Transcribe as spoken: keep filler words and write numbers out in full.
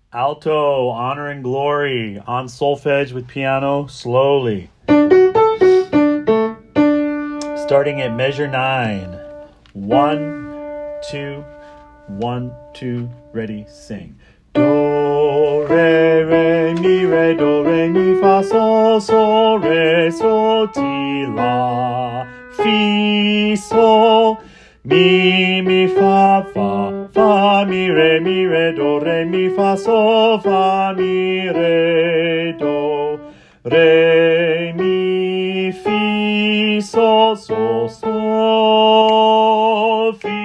Alto, honor and glory, on solfege with piano, slowly. Starting at measure nine. One, two, one, two, ready, sing. Do, re, re, mi, re, do, re, mi, fa, sol, sol, re, sol, ti, la, fi, sol, mi, mi, fa, fa, fa, mi, re, mi, re, do, re, mi, fa, sol, fa, mi, re, do, re, mi, fi, sol, sol, sol, fi.